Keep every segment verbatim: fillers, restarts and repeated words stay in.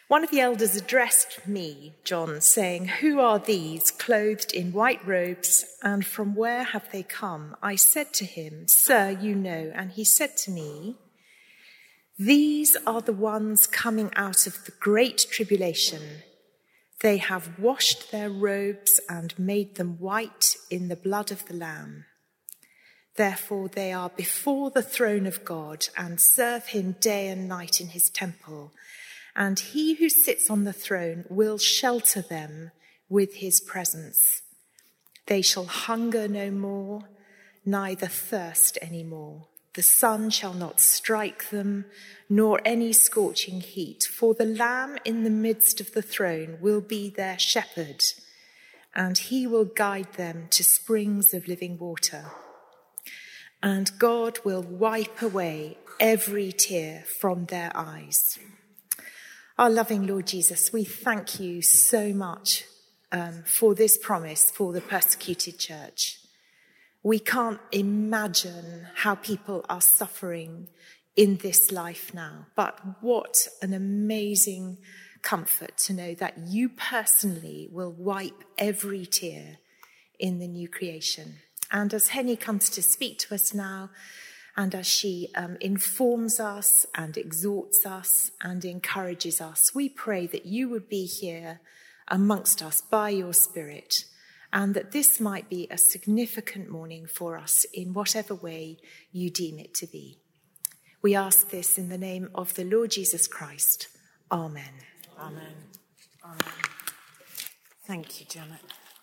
One of the elders addressed me, John, saying, "Who are these clothed in white robes, and from where have they come?" I said to him, "Sir, you know." And he said to me, "These are the ones coming out of the great tribulation. They have washed their robes and made them white in the blood of the Lamb. Therefore they are before the throne of God and serve him day and night in his temple. And he who sits on the throne will shelter them with his presence. They shall hunger no more, neither thirst any more. The sun shall not strike them, nor any scorching heat. For the Lamb in the midst of the throne will be their shepherd, and he will guide them to springs of living water. And God will wipe away every tear from their eyes." Our loving Lord Jesus, we thank you so much um, for this promise for the persecuted church. We can't imagine how people are suffering in this life now, but what an amazing comfort to know that you personally will wipe every tear in the new creation. And as Henny comes to speak to us now, and as she um, informs us and exhorts us and encourages us, we pray that you would be here amongst us by your Spirit, and that this might be a significant morning for us in whatever way you deem it to be. We ask this in the name of the Lord Jesus Christ. Amen. Amen. Amen. Thank you, Janet.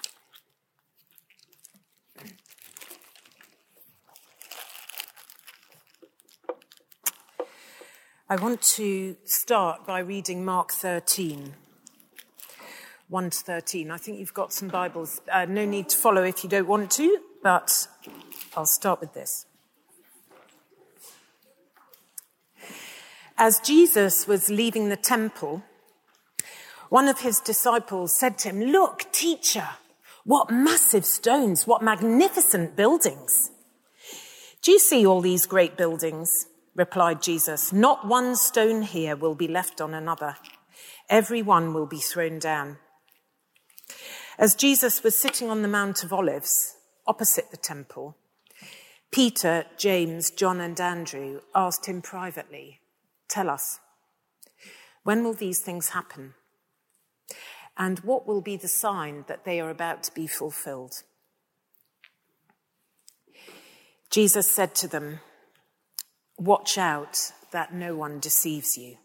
I want to start by reading Mark thirteen, one to thirteen. I think you've got some Bibles. Uh, no need to follow if you don't want to, but I'll start with this. As Jesus was leaving the temple, one of his disciples said to him, "Look, teacher, what massive stones, what magnificent buildings." "Do you see all these great buildings?" replied Jesus. "Not one stone here will be left on another. Every one will be thrown down." As Jesus was sitting on the Mount of Olives, opposite the temple, Peter, James, John, and Andrew asked him privately, "Tell us, when will these things happen? And what will be the sign that they are about to be fulfilled?" Jesus said to them, "Watch out that no one deceives you.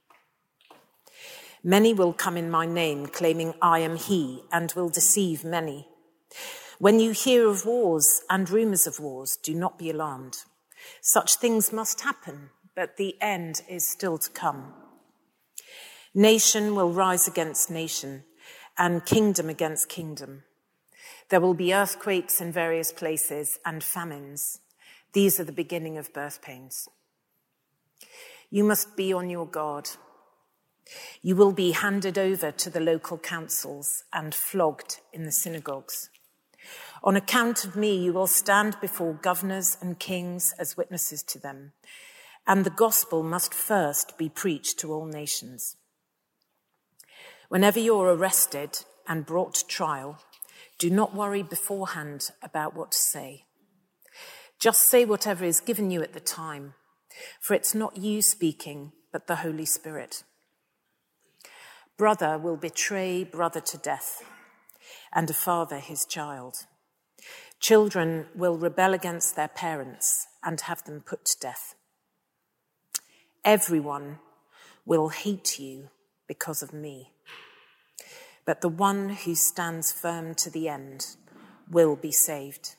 Many will come in my name, claiming I am he, and will deceive many. When you hear of wars and rumors of wars, do not be alarmed. Such things must happen, but the end is still to come. Nation will rise against nation, and kingdom against kingdom. There will be earthquakes in various places and famines. These are the beginning of birth pains. You must be on your guard. You will be handed over to the local councils and flogged in the synagogues. On account of me, you will stand before governors and kings as witnesses to them, and the gospel must first be preached to all nations. Whenever you're arrested and brought to trial, do not worry beforehand about what to say. Just say whatever is given you at the time, for it's not you speaking, but the Holy Spirit. Brother will betray brother to death, and a father his child. Children will rebel against their parents and have them put to death. Everyone will hate you because of me, but the one who stands firm to the end will be saved.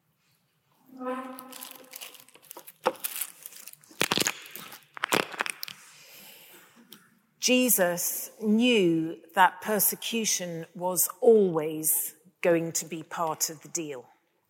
Jesus knew that persecution was always going to be part of the deal.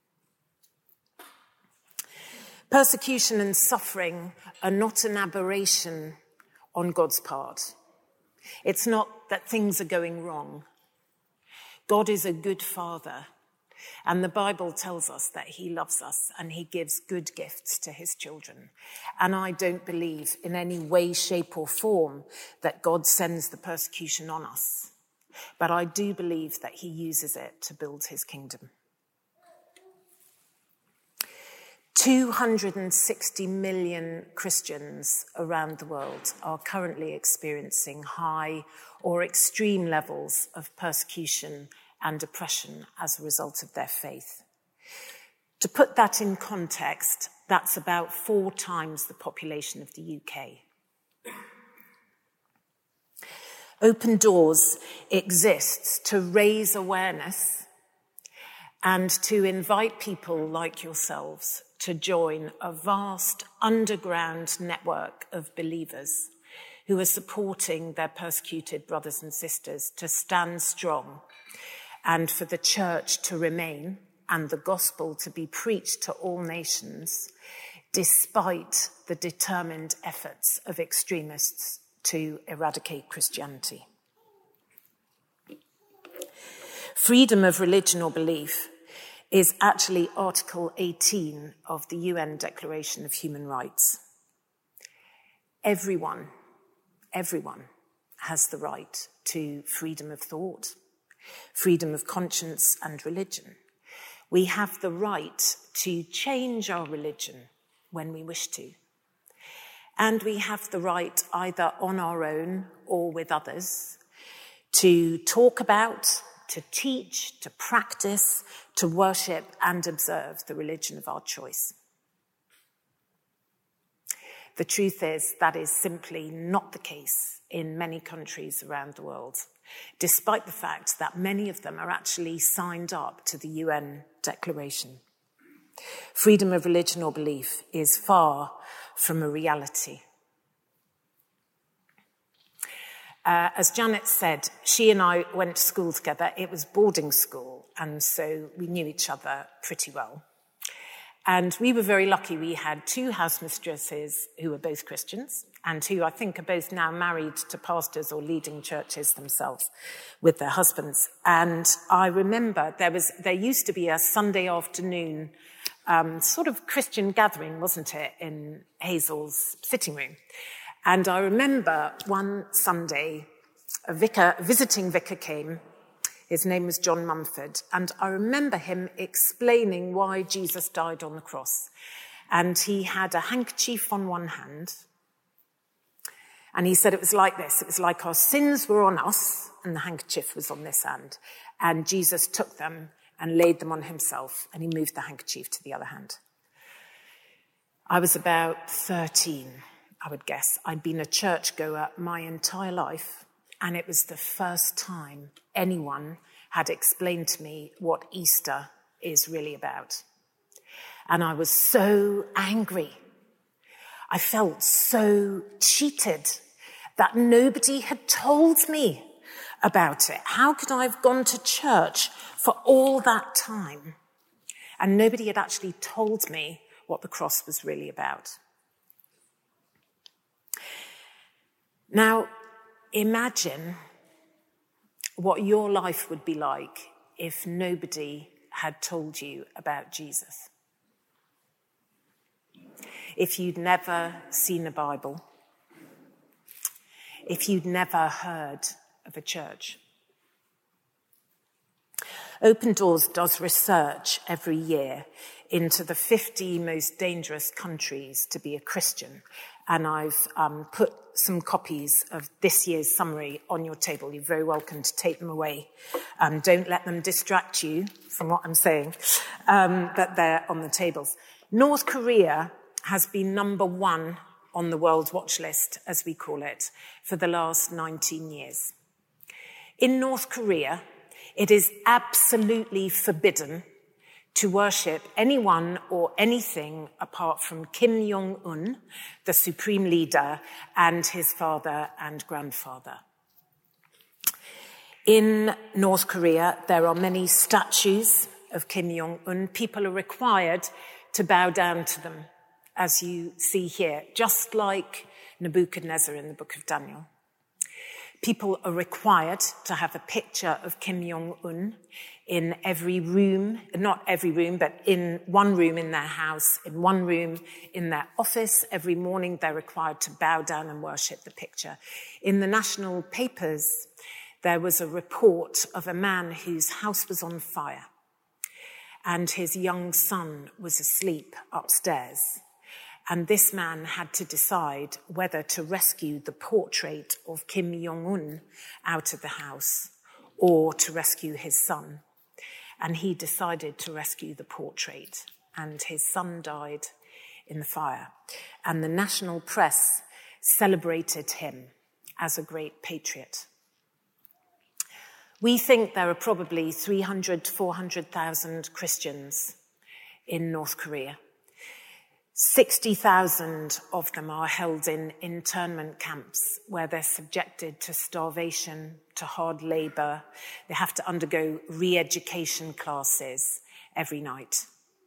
Persecution and suffering are not an aberration on God's part. It's not that things are going wrong. God is a good father And the Bible tells us that he loves us and he gives good gifts to his children. And I don't believe in any way, shape or form that God sends the persecution on us. But I do believe that he uses it to build his kingdom. two hundred sixty million Christians around the world are currently experiencing high or extreme levels of persecution and oppression as a result of their faith. To put that in context, that's about four times the population of the U K. Open Doors exists to raise awareness and to invite people like yourselves to join a vast underground network of believers who are supporting their persecuted brothers and sisters to stand strong and for the church to remain and the gospel to be preached to all nations, despite the determined efforts of extremists to eradicate Christianity. Freedom of religion or belief is actually Article eighteen of the U N Declaration of Human Rights. Everyone, everyone has the right to freedom of thought, freedom of conscience and religion. We have the right to change our religion when we wish to. And we have the right, either on our own or with others, to talk about, to teach, to practice, to worship and observe the religion of our choice. The truth is that is simply not the case in many countries around the world, despite the fact that many of them are actually signed up to the U N Declaration. Freedom of religion or belief is far from a reality. Uh, as Janet said, she and I went to school together. It was boarding school, and so we knew each other pretty well. And we were very lucky. We had two housemistresses who were both Christians and who I think are both now married to pastors or leading churches themselves with their husbands. And I remember there was there used to be a Sunday afternoon um, sort of Christian gathering, wasn't it, in Hazel's sitting room. And I remember one Sunday, a vicar, a visiting vicar came. His name was John Mumford. And I remember him explaining why Jesus died on the cross. And he had a handkerchief on one hand. And he said it was like this. It was like our sins were on us, and the handkerchief was on this hand. And Jesus took them and laid them on himself, and he moved the handkerchief to the other hand. I was about thirteen. I would guess. I'd been a churchgoer my entire life, and it was the first time anyone had explained to me what Easter is really about. And I was so angry. I felt so cheated that nobody had told me about it. How could I have gone to church for all that time and nobody had actually told me what the cross was really about? Now, imagine what your life would be like if nobody had told you about Jesus. If you'd never seen a Bible, if you'd never heard of a church. Open Doors does research every year into the fifty most dangerous countries to be a Christian. And I've um, put some copies of this year's summary on your table. You're very welcome to take them away. Um, don't let them distract you from what I'm saying, um, but they're on the tables. North Korea has been number one on the World Watch List, as we call it, for the last nineteen years. In North Korea, it is absolutely forbidden to worship anyone or anything apart from Kim Jong-un, the supreme leader, and his father and grandfather. In North Korea, there are many statues of Kim Jong-un. People are required to bow down to them, as you see here, just like Nebuchadnezzar in the book of Daniel. People are required to have a picture of Kim Jong-un in every room, not every room, but in one room in their house, in one room in their office. Every morning they're required to bow down and worship the picture. In the national papers, there was a report of a man whose house was on fire and his young son was asleep upstairs. And this man had to decide whether to rescue the portrait of Kim Jong-un out of the house or to rescue his son. And he decided to rescue the portrait, and his son died in the fire. And the national press celebrated him as a great patriot. We think there are probably three hundred to four hundred thousand Christians in North Korea. sixty thousand of them are held in internment camps where they're subjected to starvation, to hard labor. They have to undergo re-education classes every night.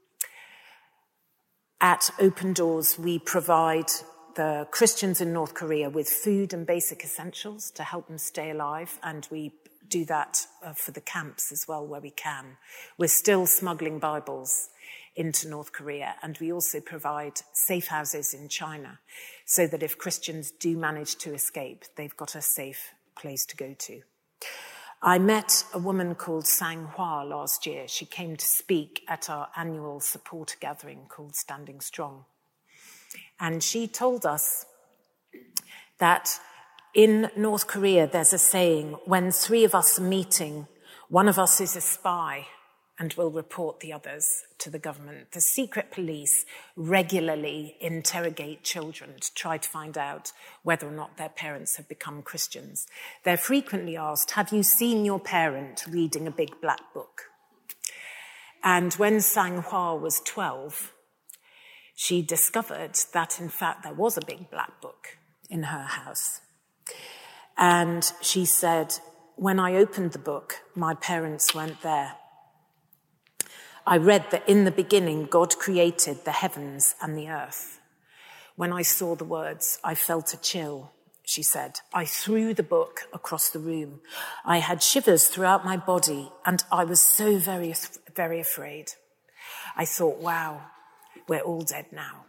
At Open Doors, we provide the Christians in North Korea with food and basic essentials to help them stay alive, and we do that uh, for the camps as well where we can. We're still smuggling Bibles into North Korea, and we also provide safe houses in China so that if Christians do manage to escape, they've got a safe place to go to. I met a woman called Sang Hwa last year. She came to speak at our annual support gathering called Standing Strong. And she told us that in North Korea there's a saying, when three of us are meeting, one of us is a spy and will report the others to the government. The secret police regularly interrogate children to try to find out whether or not their parents have become Christians. They're frequently asked, have you seen your parent reading a big black book? And when Sang Hwa was twelve, she discovered that, in fact, there was a big black book in her house. And she said, when I opened the book, my parents weren't there. I read that in the beginning, God created the heavens and the earth. When I saw the words, I felt a chill, she said. I threw the book across the room. I had shivers throughout my body, and I was so very, very afraid. I thought, wow, we're all dead now.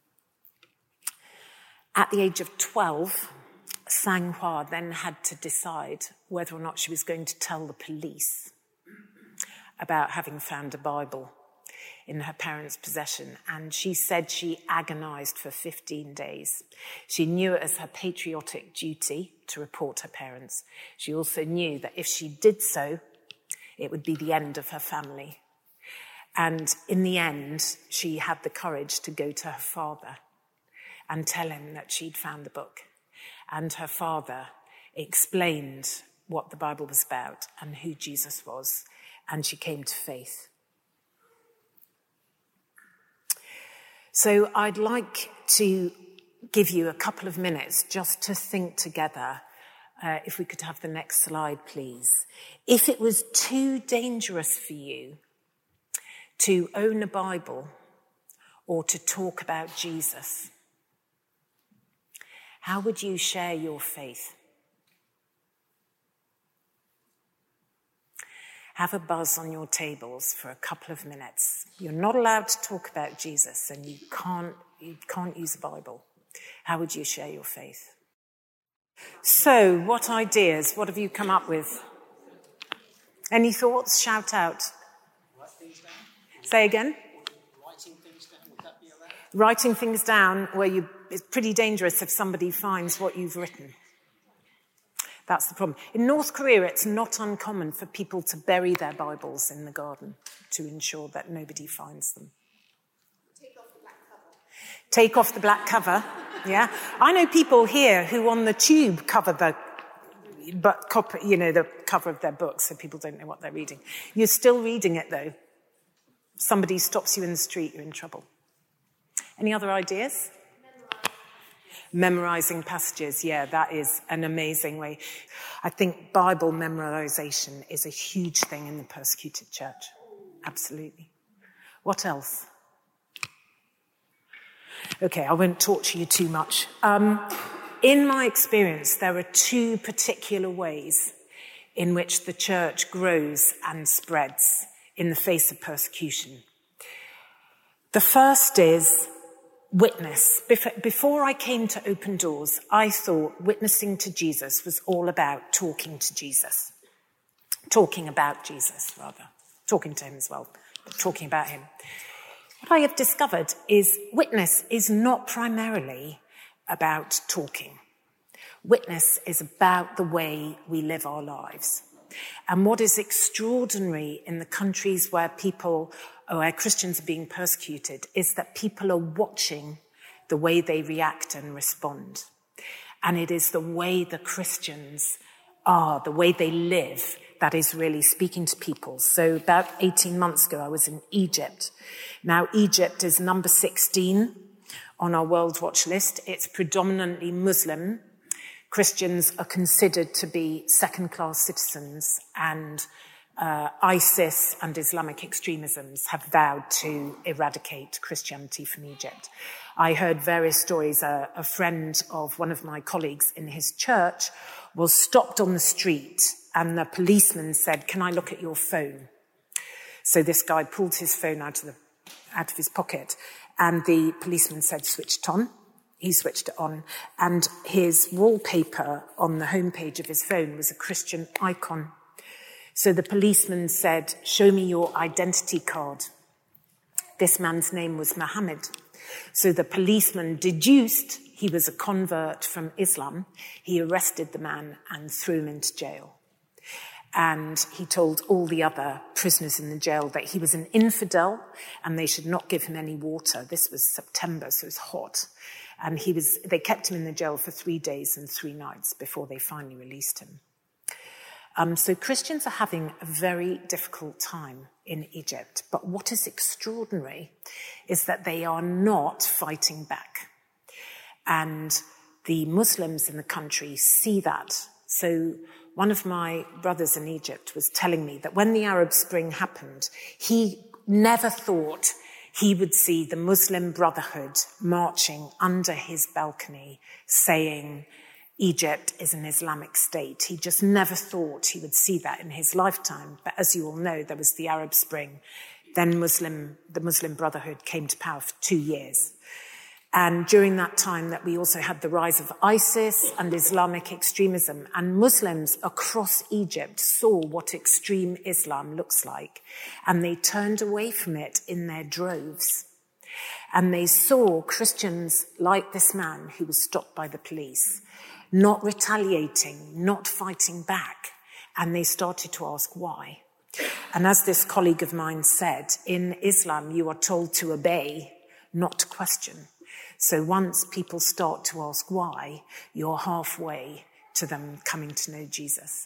At the age of twelve, Sang Hwa then had to decide whether or not she was going to tell the police about having found a Bible in her parents' possession. And she said she agonized for fifteen days. She knew it as her patriotic duty to report her parents. She also knew that if she did so, it would be the end of her family. And in the end, she had the courage to go to her father and tell him that she'd found the book. And her father explained what the Bible was about and who Jesus was. And she came to faith. So I'd like to give you a couple of minutes just to think together. Uh, if we could have the next slide, please. If it was too dangerous for you to own a Bible or to talk about Jesus, how would you share your faith? Have a buzz on your tables for a couple of minutes. You're not allowed to talk about Jesus, and you can't, you can't use a Bible. How would you share your faith? So, what ideas? What have you come up with? Any thoughts? Shout out. Write things down. Say again? Writing things down, would that be allowed? Writing things down where you, it's pretty dangerous if somebody finds what you've written. That's the problem. In North Korea, it's not uncommon for people to bury their Bibles in the garden to ensure that nobody finds them. Take off the black cover. Take off the black cover, yeah. I know people here who on the tube cover the, but copy, you know, the cover of their books so people don't know what they're reading. You're still reading it, though. Somebody stops you in the street, you're in trouble. Any other ideas? Memorizing passages, yeah, that is an amazing way. I think Bible memorization is a huge thing in the persecuted church. Absolutely. What else? Okay, I won't torture you too much. Um, in my experience, there are two particular ways in which the church grows and spreads in the face of persecution. The first is witness. Before I came to Open Doors, I thought witnessing to Jesus was all about talking to Jesus. Talking about Jesus, rather. Talking to him as well, but talking about him. What I have discovered is witness is not primarily about talking. Witness is about the way we live our lives. And what is extraordinary in the countries where people, or where Christians are being persecuted, is that people are watching the way they react and respond. And it is the way the Christians are, the way they live, that is really speaking to people. So about eighteen months ago, I was in Egypt. Now, Egypt is number sixteen on our World Watch list. It's predominantly Muslim. Christians are considered to be second-class citizens, and uh, ISIS and Islamic extremisms have vowed to eradicate Christianity from Egypt. I heard various stories. Uh, a friend of one of my colleagues in his church was stopped on the street, and the policeman said, "Can I look at your phone?" So this guy pulled his phone out of the out of his pocket, and the policeman said, "Switch it on." He switched it on, and his wallpaper on the homepage of his phone was a Christian icon. So the policeman said, "Show me your identity card." This man's name was Muhammad. So the policeman deduced he was a convert from Islam. He arrested the man and threw him into jail. And he told all the other prisoners in the jail that he was an infidel and they should not give him any water. This was September, so it was hot. And he was, they kept him in the jail for three days and three nights before they finally released him. Um, so Christians are having a very difficult time in Egypt. But what is extraordinary is that they are not fighting back. And the Muslims in the country see that. So one of my brothers in Egypt was telling me that when the Arab Spring happened, he never thought he would see the Muslim Brotherhood marching under his balcony saying, "Egypt is an Islamic state." He just never thought he would see that in his lifetime. But as you all know, there was the Arab Spring. Then Muslim, the Muslim Brotherhood came to power for two years. And during that time that we also had the rise of ISIS and Islamic extremism, and Muslims across Egypt saw what extreme Islam looks like, and they turned away from it in their droves. And they saw Christians like this man who was stopped by the police, not retaliating, not fighting back, and they started to ask why. And as this colleague of mine said, in Islam you are told to obey, not to question. So once people start to ask why, you're halfway to them coming to know Jesus.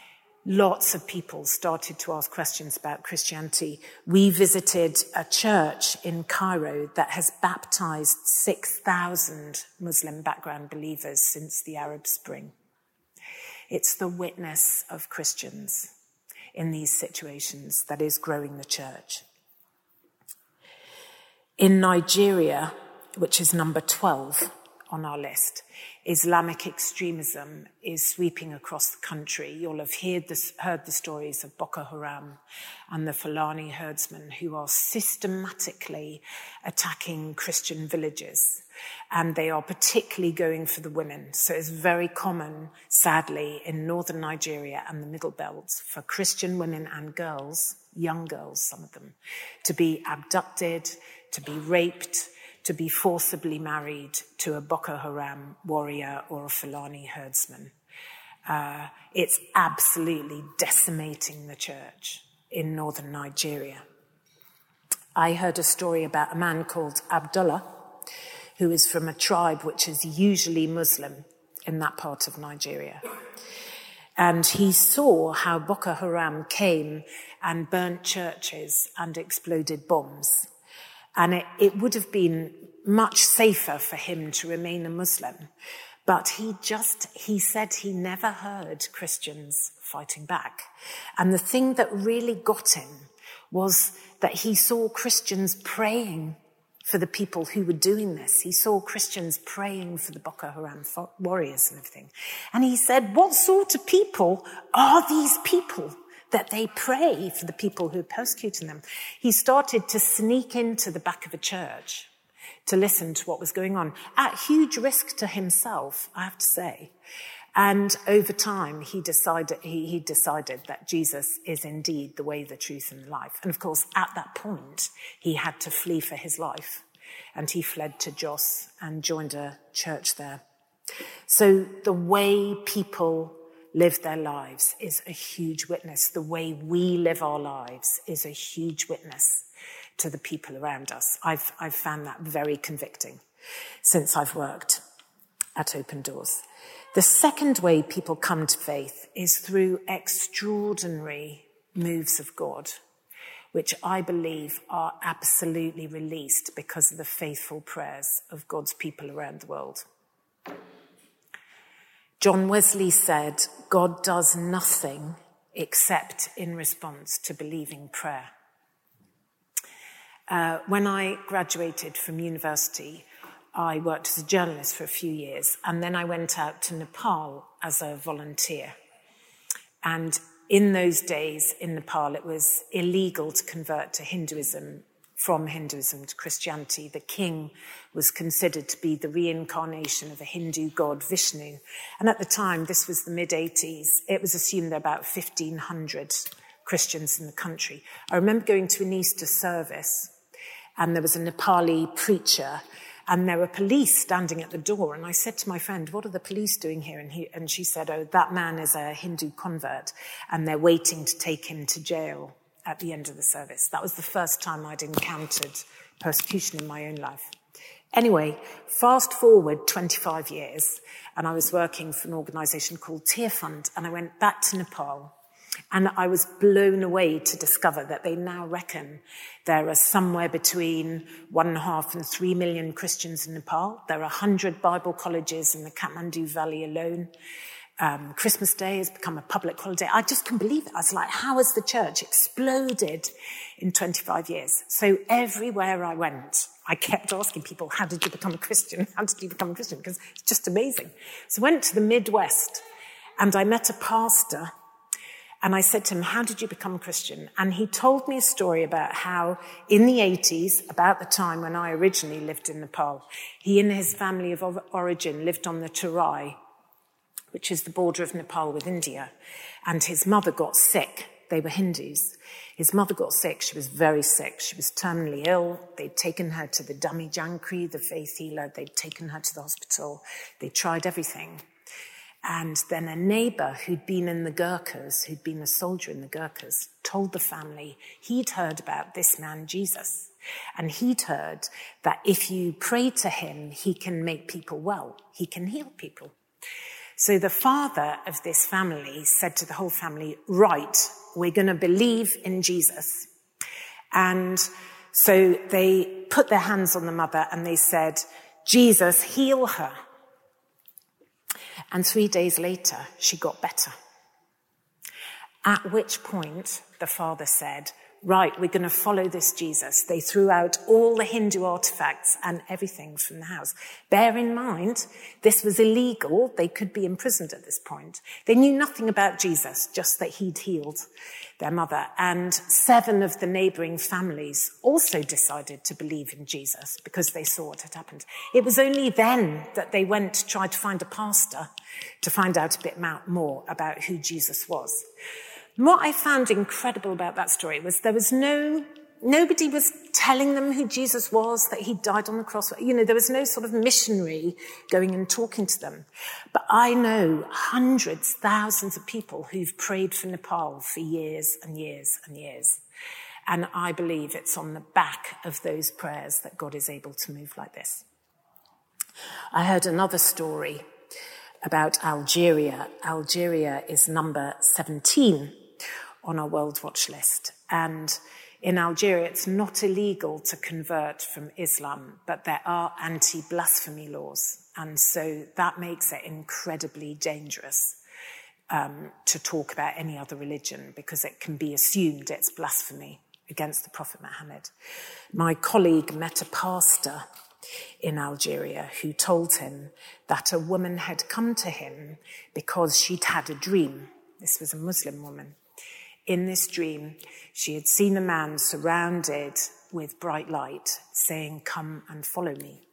Lots of people started to ask questions about Christianity. We visited a church in Cairo that has baptized six thousand Muslim background believers since the Arab Spring. It's the witness of Christians in these situations that is growing the church. In Nigeria, which is number twelve on our list, Islamic extremism is sweeping across the country. You'll have heard, this, heard the stories of Boko Haram and the Fulani herdsmen who are systematically attacking Christian villages. And they are particularly going for the women. So it's very common, sadly, in northern Nigeria and the Middle Belt for Christian women and girls, young girls, some of them, to be abducted, to be raped, to be forcibly married to a Boko Haram warrior or a Fulani herdsman. Uh, it's absolutely decimating the church in northern Nigeria. I heard a story about a man called Abdullah, who is from a tribe which is usually Muslim in that part of Nigeria. And he saw how Boko Haram came and burnt churches and exploded bombs. And it, it would have been much safer for him to remain a Muslim. But he just, he said he never heard Christians fighting back. And the thing that really got him was that he saw Christians praying for the people who were doing this. He saw Christians praying for the Boko Haram warriors and everything. And he said, what sort of people are these people that they pray for the people who are persecuting them? He started to sneak into the back of a church to listen to what was going on, at huge risk to himself, I have to say. And over time, he decided, he, he decided that Jesus is indeed the way, the truth, and the life. And of course, at that point, he had to flee for his life. And he fled to Jos and joined a church there. So the way people live their lives is a huge witness. The way we live our lives is a huge witness to the people around us. I've, I've found that very convicting since I've worked at Open Doors. The second way people come to faith is through extraordinary moves of God, which I believe are absolutely released because of the faithful prayers of God's people around the world. John Wesley said, God does nothing except in response to believing prayer. Uh, when I graduated from university, I worked as a journalist for a few years, and then I went out to Nepal as a volunteer. And in those days in Nepal, it was illegal to convert to Hinduism, from Hinduism to Christianity. The king was considered to be the reincarnation of a Hindu god, Vishnu. And at the time, this was the mid-eighties, it was assumed there were about fifteen hundred Christians in the country. I remember going to an Easter service, and there was a Nepali preacher, and there were police standing at the door. And I said to my friend, what are the police doing here? And, he, and she said, oh, that man is a Hindu convert, and they're waiting to take him to jail at the end of the service. That was the first time I'd encountered persecution in my own life. Anyway, fast forward twenty-five years, and I was working for an organisation called Tear Fund, and I went back to Nepal. And I was blown away to discover that they now reckon there are somewhere between one and a half and three million Christians in Nepal. There are one hundred Bible colleges in the Kathmandu Valley alone. Um, Christmas Day has become a public holiday. I just couldn't believe it. I was like, how has the church exploded in twenty-five years? So everywhere I went, I kept asking people, how did you become a Christian? How did you become a Christian? Because it's just amazing. So I went to the Midwest, and I met a pastor. And I said to him, how did you become a Christian? And he told me a story about how in the eighties, about the time when I originally lived in Nepal, he and his family of origin lived on the Terai, which is the border of Nepal with India. And his mother got sick. They were Hindus. His mother got sick. She was very sick. She was terminally ill. They'd taken her to the Dhammi Jankri, the faith healer. They'd taken her to the hospital. They tried everything. And then a neighbour who'd been in the Gurkhas, who'd been a soldier in the Gurkhas, told the family he'd heard about this man, Jesus. And he'd heard that if you pray to him, he can make people well. He can heal people. So the father of this family said to the whole family, right, we're going to believe in Jesus. And so they put their hands on the mother and they said, Jesus, heal her. And three days later, she got better. At which point, the father said, right, we're going to follow this Jesus. They threw out all the Hindu artifacts and everything from the house. Bear in mind, this was illegal. They could be imprisoned at this point. They knew nothing about Jesus, just that he'd healed their mother. And seven of the neighbouring families also decided to believe in Jesus because they saw what had happened. It was only then that they went to try to find a pastor to find out a bit more about who Jesus was. And what I found incredible about that story was there was no, nobody was telling them who Jesus was, that he died on the cross. You know, there was no sort of missionary going and talking to them. But I know hundreds, thousands of people who've prayed for Nepal for years and years and years. And I believe it's on the back of those prayers that God is able to move like this. I heard another story about Algeria. Algeria is number seventeen on our World Watch list. And in Algeria, it's not illegal to convert from Islam, but there are anti-blasphemy laws. And so that makes it incredibly dangerous um, to talk about any other religion because it can be assumed it's blasphemy against the Prophet Muhammad. My colleague met a pastor in Algeria who told him that a woman had come to him because she'd had a dream. This was a Muslim woman. In this dream, she had seen a man surrounded with bright light saying, "Come and follow me."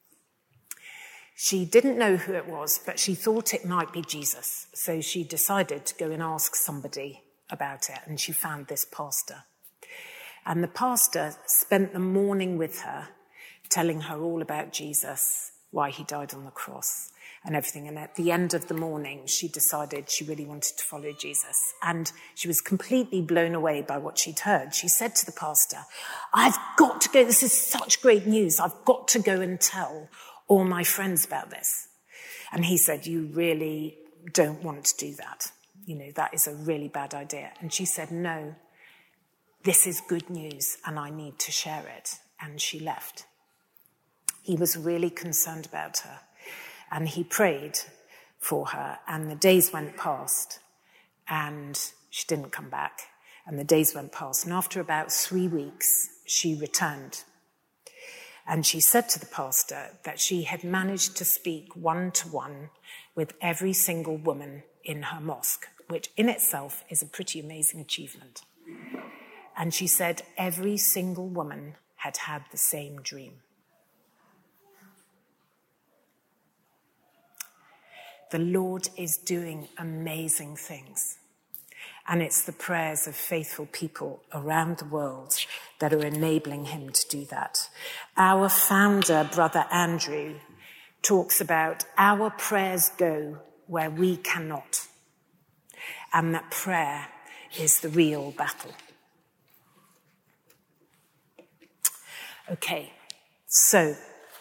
She didn't know who it was, but she thought it might be Jesus. So she decided to go and ask somebody about it, and she found this pastor. And the pastor spent the morning with her, telling her all about Jesus, why he died on the cross and everything. And at the end of the morning, she decided she really wanted to follow Jesus. And she was completely blown away by what she'd heard. She said to the pastor, "I've got to go. This is such great news. I've got to go and tell all my friends about this." And he said, "You really don't want to do that. You know, that is a really bad idea." And she said, "No, this is good news and I need to share it." And she left. He was really concerned about her and he prayed for her, and the days went past and she didn't come back, and the days went past. And after about three weeks, she returned. And she said to the pastor that she had managed to speak one-to-one with every single woman in her mosque, which in itself is a pretty amazing achievement. And she said every single woman had had the same dream. The Lord is doing amazing things. And it's the prayers of faithful people around the world that are enabling him to do that. Our founder, Brother Andrew, talks about our prayers go where we cannot. And that prayer is the real battle. Okay, so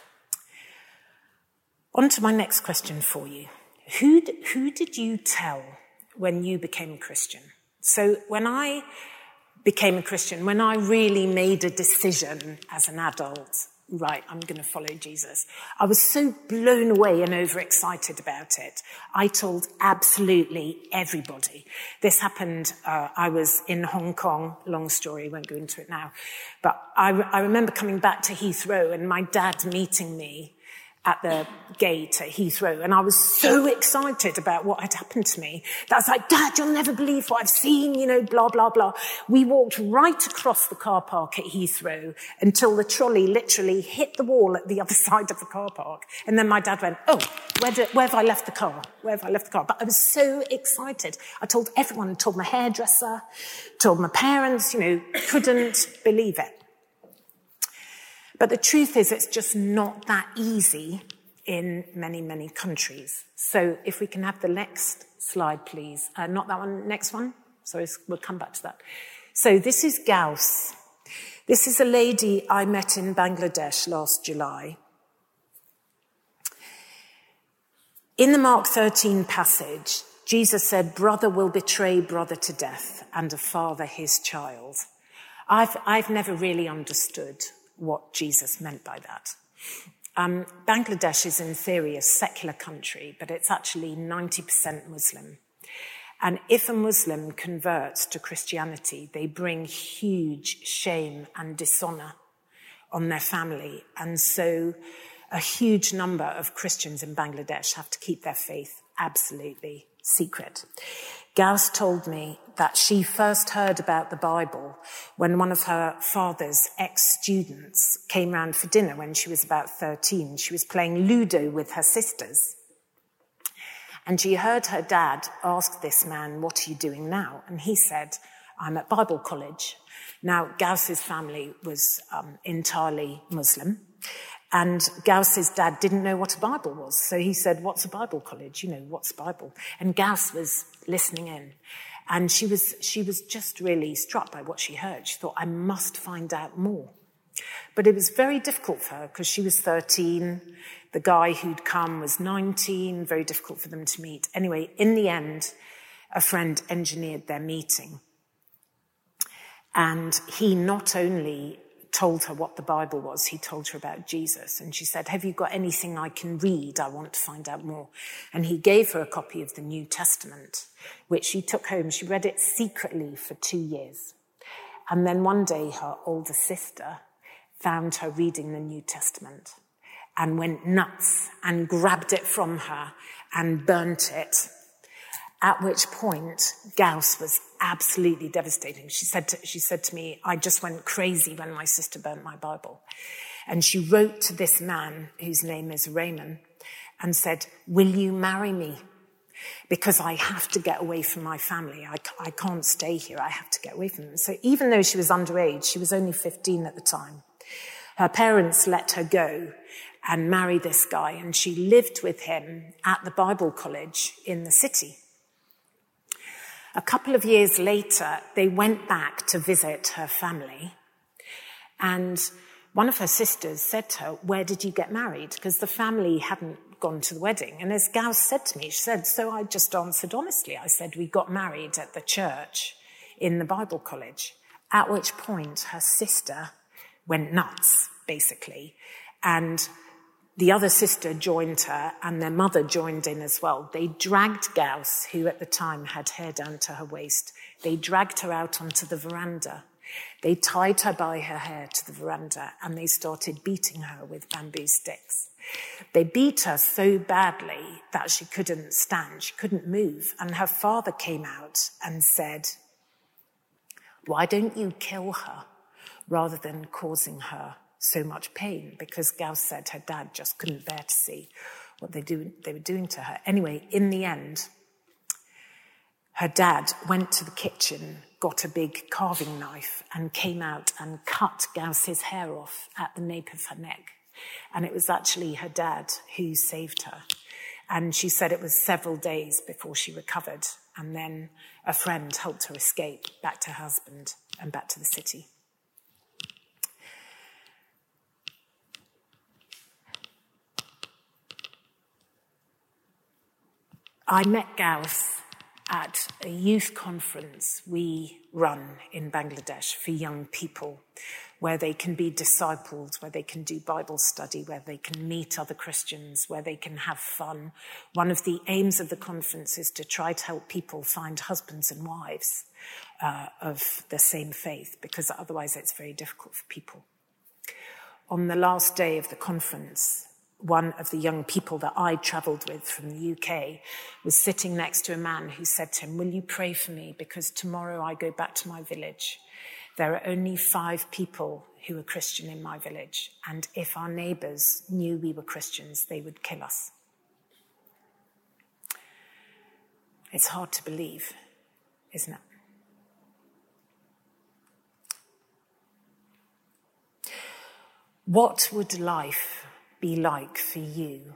on to my next question for you. Who, who did you tell when you became a Christian? So when I became a Christian, when I really made a decision as an adult, right, I'm going to follow Jesus, I was so blown away and overexcited about it. I told absolutely everybody. This happened, uh, I was in Hong Kong, long story, won't go into it now. But I, I remember coming back to Heathrow and my dad meeting me at the gate at Heathrow, and I was so excited about what had happened to me that I was like, "Dad, you'll never believe what I've seen, you know, blah, blah, blah." We walked right across the car park at Heathrow until the trolley literally hit the wall at the other side of the car park. And then my dad went, "Oh, where, did, where have I left the car? Where have I left the car?" But I was so excited. I told everyone, I told my hairdresser, told my parents, you know, couldn't believe it. But the truth is, it's just not that easy in many, many countries. So if we can have the next slide, please. Uh, not that one, next one. Sorry, we'll come back to that. So this is Gauss. This is a lady I met in Bangladesh last July. In the Mark thirteen passage, Jesus said, "Brother will betray brother to death, and a father his child." I've, I've never really understood what Jesus meant by that. Um, Bangladesh is in theory a secular country, but it's actually ninety percent Muslim. And if a Muslim converts to Christianity, they bring huge shame and dishonor on their family. And so a huge number of Christians in Bangladesh have to keep their faith absolutely secret. Gauss told me that she first heard about the Bible when one of her father's ex-students came round for dinner when she was about thirteen. She was playing Ludo with her sisters. And she heard her dad ask this man, "What are you doing now?" And he said, "I'm at Bible college." Now, Gauss's family was um, entirely Muslim. And Gauss's dad didn't know what a Bible was. So he said, "What's a Bible college? You know, what's a Bible?" And Gauss was listening in. And she was, she was just really struck by what she heard. She thought, "I must find out more." But it was very difficult for her because she was thirteen. The guy who'd come was nineteen. Very difficult for them to meet. Anyway, in the end, a friend engineered their meeting. And he not only told her what the Bible was, he told her about Jesus. And she said, "Have you got anything I can read? I want to find out more." And he gave her a copy of the New Testament, which she took home. She read it secretly for two years. And then one day her older sister found her reading the New Testament and went nuts and grabbed it from her and burnt it. At which point, Gauss was absolutely devastating. She said to, she said to me, I just went crazy when my sister burnt my Bible. And she wrote to this man, whose name is Raymond, and said, will you marry me? Because I have to get away from my family. I, I can't stay here. I have to get away from them. So even though she was underage, she was only fifteen at the time, her parents let her go and marry this guy. And she lived with him at the Bible college in the city. A couple of years later, they went back to visit her family. And one of her sisters said to her, where did you get married? Because the family hadn't gone to the wedding. And as Gauss said to me, she said, so I just answered honestly. I said, we got married at the church in the Bible college. At which point her sister went nuts, basically. And the other sister joined her, and their mother joined in as well. They dragged Gauss, who at the time had hair down to her waist, they dragged her out onto the veranda. They tied her by her hair to the veranda, and they started beating her with bamboo sticks. They beat her so badly that she couldn't stand, she couldn't move. And her father came out and said, why don't you kill her rather than causing her so much pain? Because Gauss said her dad just couldn't bear to see what they, do, they were doing to her. Anyway, in the end, her dad went to the kitchen, got a big carving knife, and came out and cut Gauss's hair off at the nape of her neck. And it was actually her dad who saved her. And she said it was several days before she recovered. And then a friend helped her escape back to her husband and back to the city. I met Gauss at a youth conference we run in Bangladesh for young people, where they can be discipled, where they can do Bible study, where they can meet other Christians, where they can have fun. One of the aims of the conference is to try to help people find husbands and wives uh, of the same faith, because otherwise it's very difficult for people. On the last day of the conference, one of the young people that I travelled with from the U K was sitting next to a man who said to him, will you pray for me? Because tomorrow I go back to my village. There are only five people who are Christian in my village. And if our neighbours knew we were Christians, they would kill us. It's hard to believe, isn't it? What would life be like for you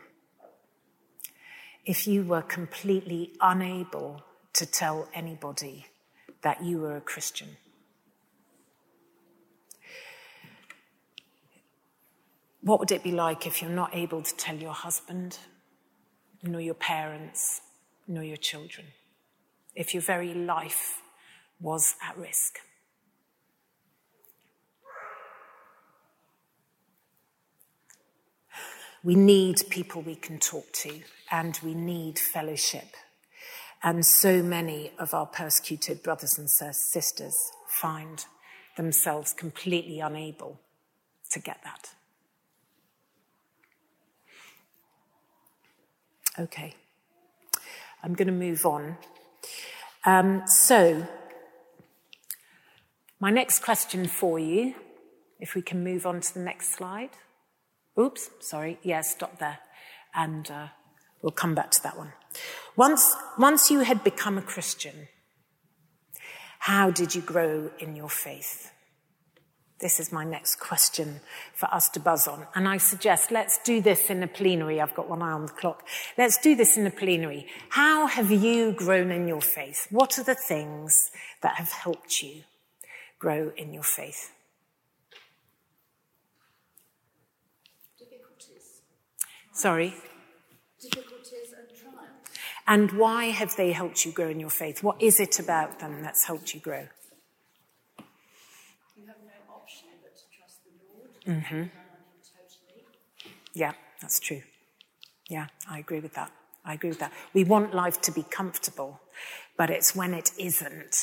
if you were completely unable to tell anybody that you were a Christian? What would it be like if you're not able to tell your husband, nor your parents, nor your children? If your very life was at risk? We need people we can talk to, and we need fellowship. And so many of our persecuted brothers and sisters find themselves completely unable to get that. Okay, I'm going to move on. Um, so, my next question for you, if we can move on to the next slide. Oops, sorry, yeah, stop there. And uh, we'll come back to that one. Once, once you had become a Christian, how did you grow in your faith? This is my next question for us to buzz on. And I suggest let's do this in a plenary. I've got one eye on the clock. Let's do this in a plenary. How have you grown in your faith? What are the things that have helped you grow in your faith? Difficulties. Sorry? Difficulties and triumphs. And why have they helped you grow in your faith? What is it about them that's helped you grow? You have no option but to trust the Lord. Mm-hmm. And on Him totally. Yeah, that's true. Yeah, I agree with that. I agree with that. We want life to be comfortable, but it's when it isn't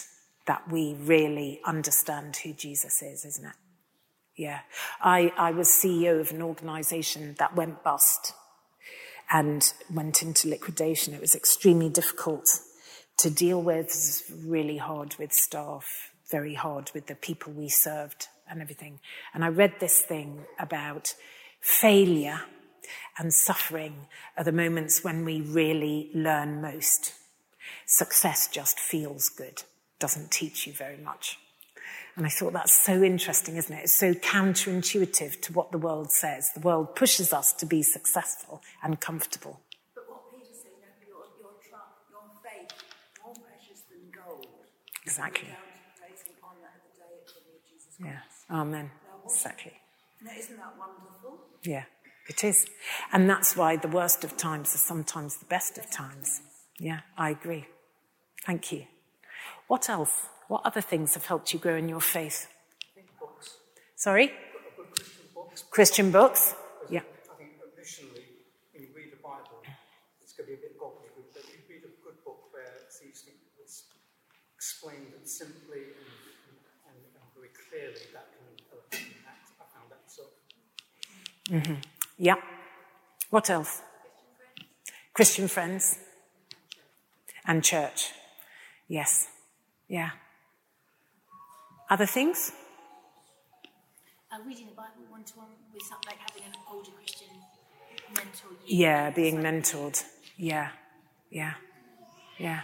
that we really understand who Jesus is, isn't it? Yeah. I, I was C E O of an organisation that went bust and went into liquidation. It was extremely difficult to deal with, it was really hard with staff, very hard with the people we served and everything. And I read this thing about failure and suffering are the moments when we really learn most. Success just feels good, doesn't teach you very much. And I thought that's so interesting, isn't it? It's so counterintuitive to what the world says. The world pushes us to be successful and comfortable. But what Peter said, you know, your, your, tr- your faith, more precious than gold. Exactly. Placing on that the day of the Lord Jesus Christ. Yeah. Amen. Now, Exactly. now, isn't that wonderful? Yeah, it is. And that's why the worst of times are sometimes the best of times. Yeah, I agree. Thank you. What else? What other things have helped you grow in your faith? I think books. Sorry? Christian books. Christian books? Yeah. I think initially, when you read the Bible, it's going to be a bit gobbledygook, but you read a good book where it's explained simply and, and, and very clearly, that can impact. I found that so. Mm-hmm. Yeah. What else? Christian Friends. And church. Yes. Yeah. Other things? Uh, reading the Bible one-to-one with something like having an older Christian mentor. Yeah, being mentored. Yeah. Yeah. Yeah.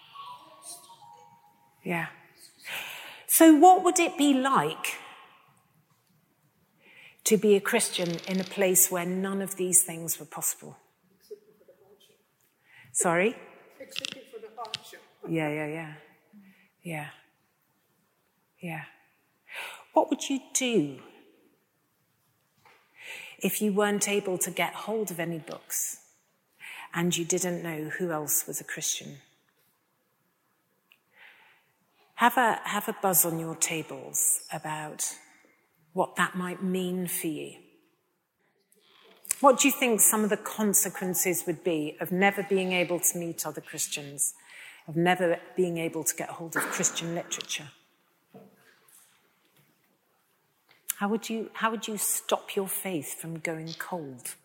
Yeah. So what would it be like to be a Christian in a place where none of these things were possible? Sorry? Accepting for the hardship. Yeah, yeah, yeah. Yeah. Yeah. What would you do if you weren't able to get hold of any books and you didn't know who else was a Christian? Have a, have a buzz on your tables about what that might mean for you. What do you think some of the consequences would be of never being able to meet other Christians, of never being able to get hold of Christian literature? How would you, how would you stop your faith from going cold?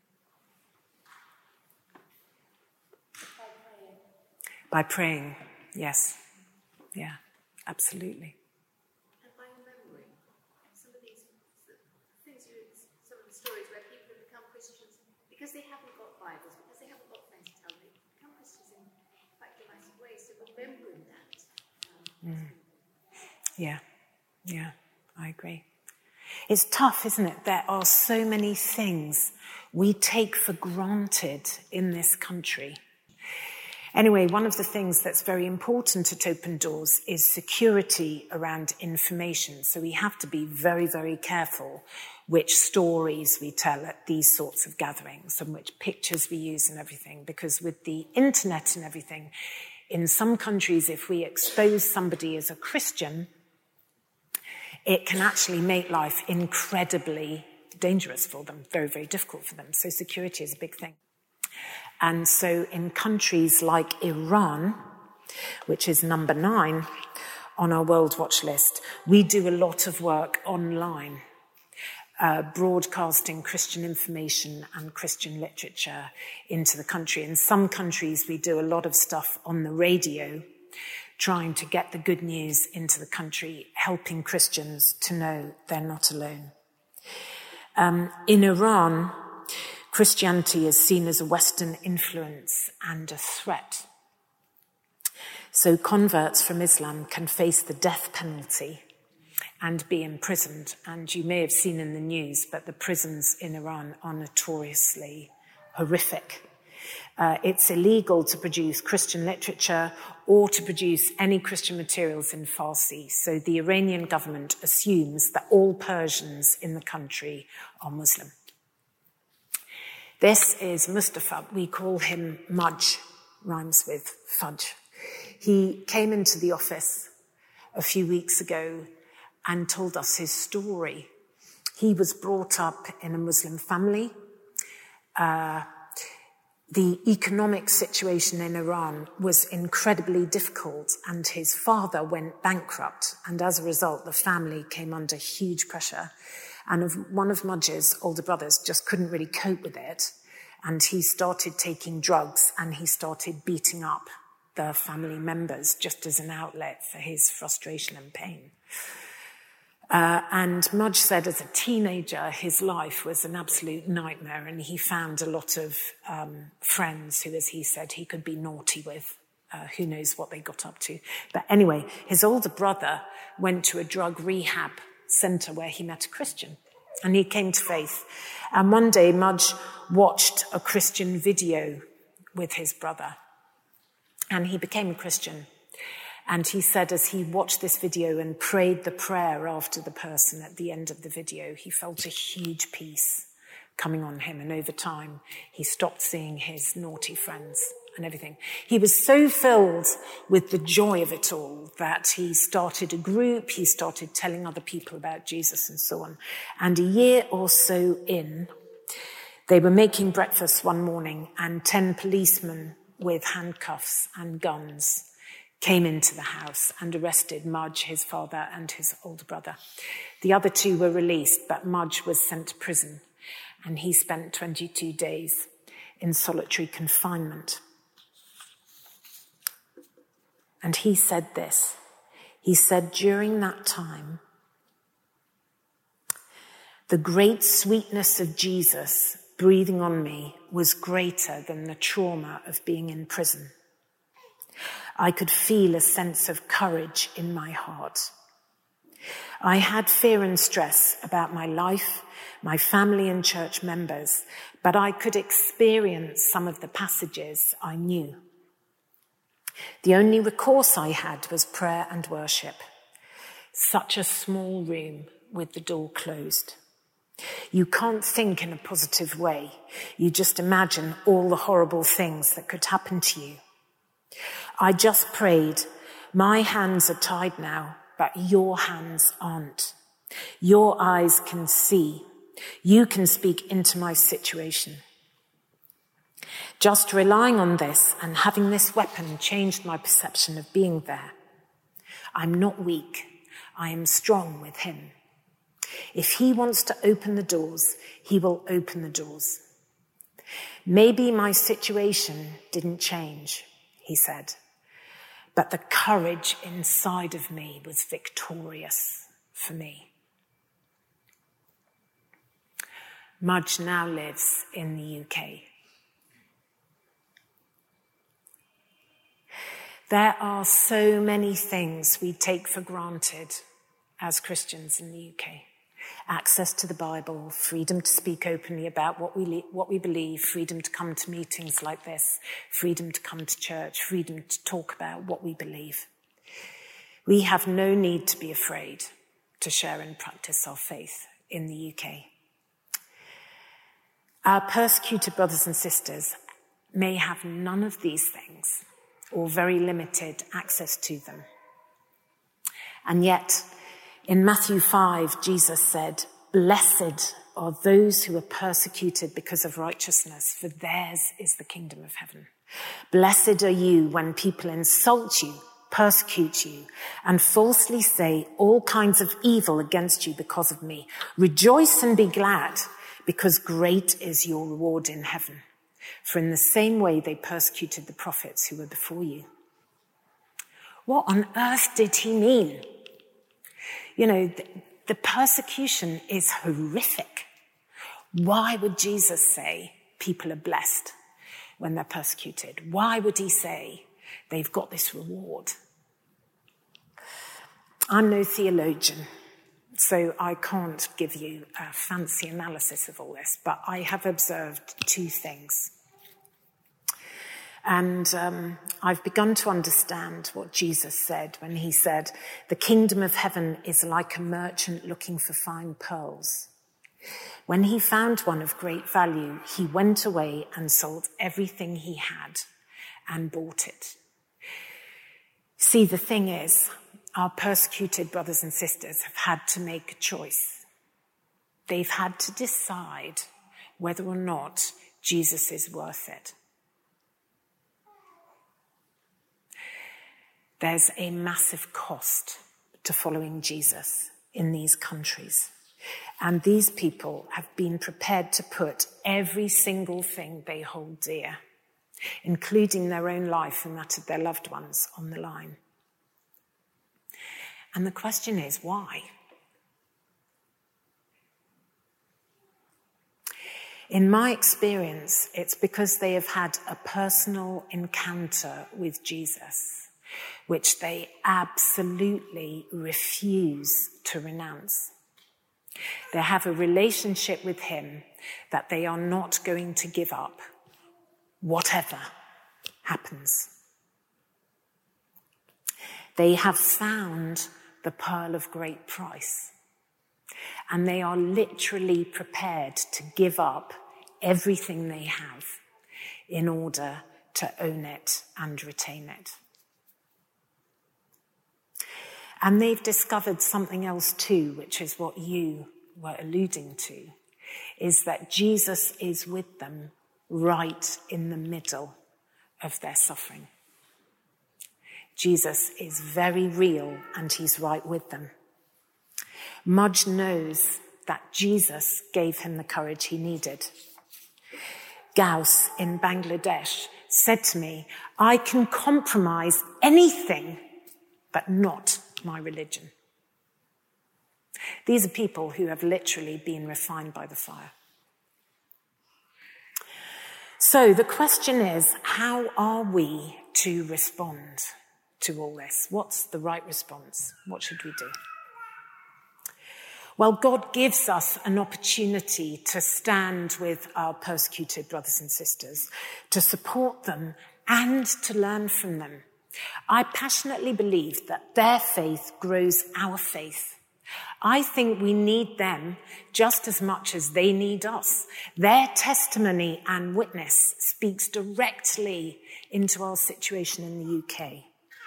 By praying. By praying, yes. Yeah, absolutely. And by remembering some of these things, you, some of the stories where people have become Christians because they haven't got Bibles, because they haven't got friends to tell them, they become Christians in quite divisive ways. So remembering that. Um, mm. Yeah, yeah, I agree. It's tough, isn't it? There are so many things we take for granted in this country. Anyway, one of the things that's very important at Open Doors is security around information. So we have to be very, very careful which stories we tell at these sorts of gatherings and which pictures we use and everything. Because with the internet and everything, in some countries, if we expose somebody as a Christian, it can actually make life incredibly dangerous for them, very, very difficult for them. So security is a big thing. And so in countries like Iran, which is number nine on our World Watch list, we do a lot of work online, uh, broadcasting Christian information and Christian literature into the country. In some countries, we do a lot of stuff on the radio, trying to get the good news into the country, helping Christians to know they're not alone. Um, in Iran, Christianity is seen as a Western influence and a threat. So converts from Islam can face the death penalty and be imprisoned. And you may have seen in the news, but the prisons in Iran are notoriously horrific. Uh, it's illegal to produce Christian literature or to produce any Christian materials in Farsi. So the Iranian government assumes that all Persians in the country are Muslim. This is Mustafa. We call him Mudge, rhymes with fudge. He came into the office a few weeks ago and told us his story. He was brought up in a Muslim family. Uh, the economic situation in Iran was incredibly difficult, and his father went bankrupt, and as a result, the family came under huge pressure. And of, one of Mudge's older brothers just couldn't really cope with it, and he started taking drugs, and he started beating up the family members just as an outlet for his frustration and pain. Uh, and Mudge said as a teenager, his life was an absolute nightmare, and he found a lot of um, friends who, as he said, he could be naughty with. Uh, who knows what they got up to. But anyway, his older brother went to a drug rehab centre where he met a Christian, and he came to faith. And one day, Mudge watched a Christian video with his brother, and he became a Christian. And he said as he watched this video and prayed the prayer after the person at the end of the video, he felt a huge peace coming on him. And over time, he stopped seeing his naughty friends and everything. He was so filled with the joy of it all that he started a group, he started telling other people about Jesus and so on. And a year or so in, they were making breakfast one morning, and ten policemen with handcuffs and guns came into the house and arrested Mudge, his father, and his older brother. The other two were released, but Mudge was sent to prison, and he spent twenty-two days in solitary confinement. And he said this. He said, during that time, the great sweetness of Jesus breathing on me was greater than the trauma of being in prison. I could feel a sense of courage in my heart. I had fear and stress about my life, my family and church members, but I could experience some of the passages I knew. The only recourse I had was prayer and worship. Such a small room with the door closed. You can't think in a positive way. You just imagine all the horrible things that could happen to you. I just prayed, my hands are tied now, but your hands aren't. Your eyes can see. You can speak into my situation. Just relying on this and having this weapon changed my perception of being there. I'm not weak. I am strong with him. If he wants to open the doors, he will open the doors. Maybe my situation didn't change, he said, but the courage inside of me was victorious for me. Mudge now lives in the U K. There are so many things we take for granted as Christians in the U K. Access to the Bible, freedom to speak openly about what we what we believe, freedom to come to meetings like this, freedom to come to church, freedom to talk about what we believe. We have no need to be afraid to share and practice our faith in the U K. Our persecuted brothers and sisters may have none of these things or very limited access to them. And yet, in Matthew five, Jesus said, "Blessed are those who are persecuted because of righteousness, for theirs is the kingdom of heaven. Blessed are you when people insult you, persecute you, and falsely say all kinds of evil against you because of me. Rejoice and be glad, because great is your reward in heaven. For in the same way they persecuted the prophets who were before you." What on earth did he mean? You know, the, the persecution is horrific. Why would Jesus say people are blessed when they're persecuted? Why would he say they've got this reward? I'm no theologian, so I can't give you a fancy analysis of all this, but I have observed two things. And um, I've begun to understand what Jesus said when he said, "The kingdom of heaven is like a merchant looking for fine pearls. When he found one of great value, he went away and sold everything he had and bought it." See, the thing is, our persecuted brothers and sisters have had to make a choice. They've had to decide whether or not Jesus is worth it. There's a massive cost to following Jesus in these countries. And these people have been prepared to put every single thing they hold dear, including their own life and that of their loved ones, on the line. And the question is, why? In my experience, it's because they have had a personal encounter with Jesus, which they absolutely refuse to renounce. They have a relationship with him that they are not going to give up, whatever happens. They have found the pearl of great price, and they are literally prepared to give up everything they have in order to own it and retain it. And they've discovered something else too, which is what you were alluding to, is that Jesus is with them right in the middle of their suffering. Jesus is very real and he's right with them. Mudge knows that Jesus gave him the courage he needed. Gauss in Bangladesh said to me, I can compromise anything, but not my religion. These are people who have literally been refined by the fire. So the question is, how are we to respond to all this? What's the right response? What should we do? Well, God gives us an opportunity to stand with our persecuted brothers and sisters, to support them and to learn from them. I passionately believe that their faith grows our faith. I think we need them just as much as they need us. Their testimony and witness speaks directly into our situation in the U K.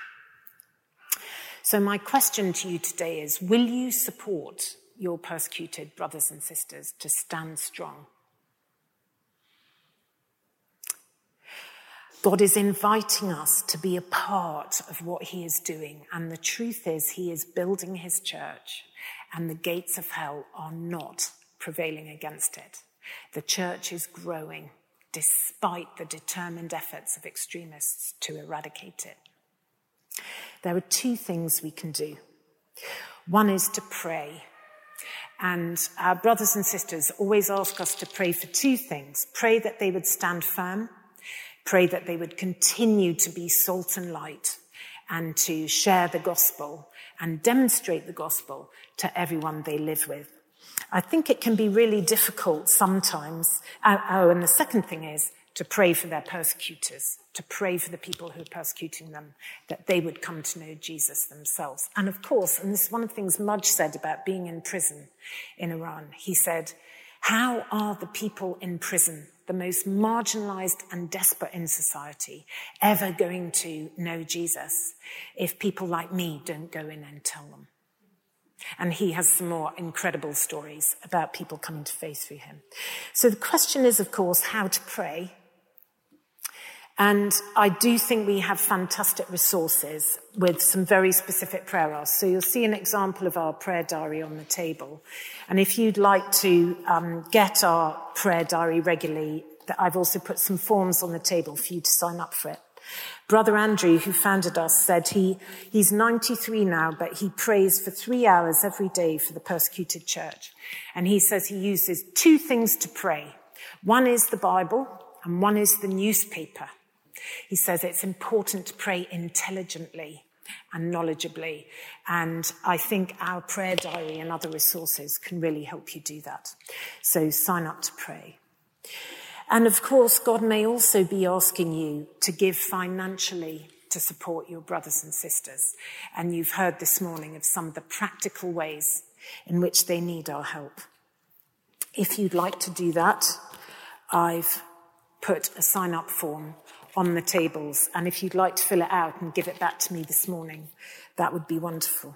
So my question to you today is, will you support your persecuted brothers and sisters to stand strong? God is inviting us to be a part of what he is doing. And the truth is, he is building his church, and the gates of hell are not prevailing against it. The church is growing despite the determined efforts of extremists to eradicate it. There are two things we can do. One is to pray. And our brothers and sisters always ask us to pray for two things. Pray that they would stand firm. Pray that they would continue to be salt and light and to share the gospel and demonstrate the gospel to everyone they live with. I think it can be really difficult sometimes. Oh, and the second thing is to pray for their persecutors, to pray for the people who are persecuting them, that they would come to know Jesus themselves. And of course, and this is one of the things Mudge said about being in prison in Iran. He said, how are the people in prison, the most marginalized and desperate in society, ever going to know Jesus if people like me don't go in and tell them? And he has some more incredible stories about people coming to faith through him. So the question is, of course, how to pray. And I do think we have fantastic resources with some very specific prayer asks. So you'll see an example of our prayer diary on the table. And if you'd like to um, get our prayer diary regularly, I've also put some forms on the table for you to sign up for it. Brother Andrew, who founded us, said he he's ninety-three now, but he prays for three hours every day for the persecuted church. And he says he uses two things to pray. One is the Bible, and one is the newspaper. He says it's important to pray intelligently and knowledgeably. And I think our prayer diary and other resources can really help you do that. So sign up to pray. And of course, God may also be asking you to give financially to support your brothers and sisters. And you've heard this morning of some of the practical ways in which they need our help. If you'd like to do that, I've put a sign-up form on the tables. And if you'd like to fill it out and give it back to me this morning, that would be wonderful.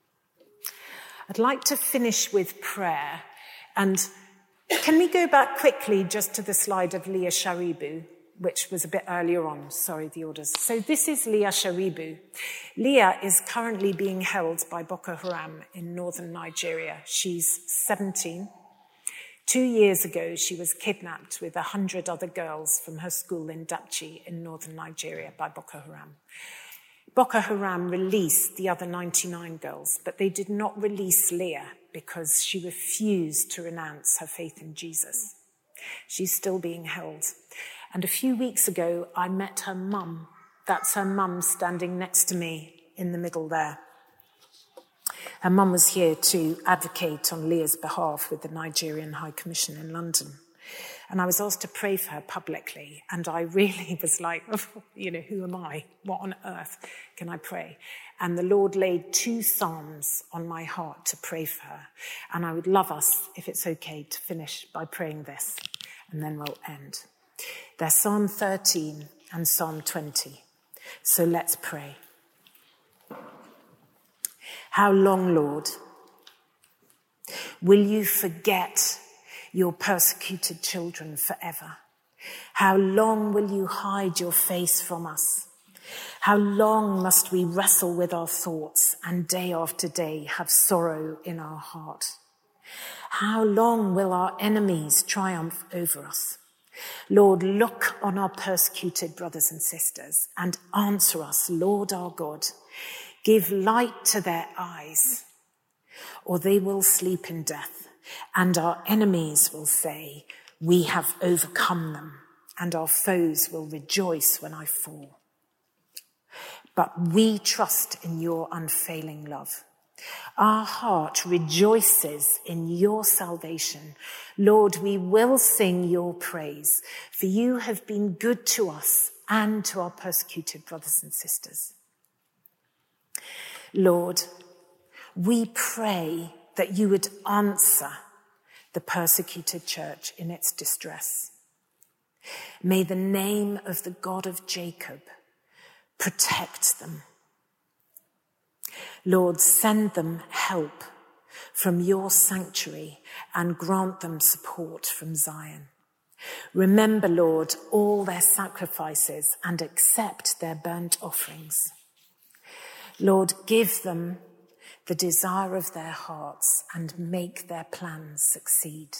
I'd like to finish with prayer. And can we go back quickly just to the slide of Leah Sharibu? which was a bit earlier on. Sorry, the orders. So this is Leah Sharibu. Leah is currently being held by Boko Haram in northern Nigeria. She's seventeen. Two years ago, she was kidnapped with a hundred other girls from her school in Dapchi in northern Nigeria by Boko Haram. Boko Haram released the other ninety-nine girls, but they did not release Leah because she refused to renounce her faith in Jesus. She's still being held. And a few weeks ago, I met her mum. That's her mum standing next to me in the middle there. Her mum was here to advocate on Leah's behalf with the Nigerian High Commission in London. And I was asked to pray for her publicly. And I really was like, oh, you know, who am I? What on earth can I pray? And the Lord laid two psalms on my heart to pray for her. And I would love us, if it's okay, to finish by praying this. And then we'll end. They're Psalm thirteen and Psalm twenty. So let's pray. How long, Lord, will you forget your persecuted children forever? How long will you hide your face from us? How long must we wrestle with our thoughts and day after day have sorrow in our heart? How long will our enemies triumph over us? Lord, look on our persecuted brothers and sisters and answer us, Lord our God. Give light to their eyes, or they will sleep in death, and our enemies will say, we have overcome them, and our foes will rejoice when I fall. But we trust in your unfailing love. Our heart rejoices in your salvation. Lord, we will sing your praise, for you have been good to us and to our persecuted brothers and sisters. Lord, we pray that you would answer the persecuted church in its distress. May the name of the God of Jacob protect them. Lord, send them help from your sanctuary and grant them support from Zion. Remember, Lord, all their sacrifices and accept their burnt offerings. Lord, give them the desire of their hearts and make their plans succeed.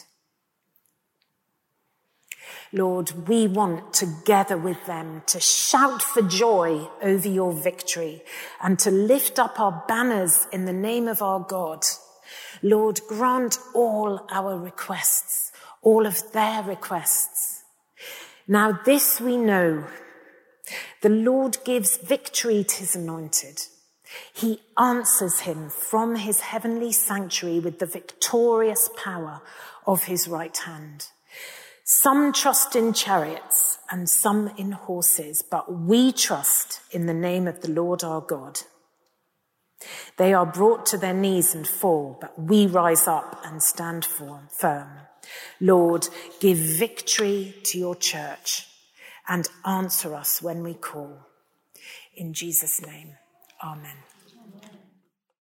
Lord, we want together with them to shout for joy over your victory and to lift up our banners in the name of our God. Lord, grant all our requests, all of their requests. Now this we know, the Lord gives victory to his anointed. He answers him from his heavenly sanctuary with the victorious power of his right hand. Some trust in chariots and some in horses, but we trust in the name of the Lord our God. They are brought to their knees and fall, but we rise up and stand firm. Lord, give victory to your church and answer us when we call. In Jesus' name, amen.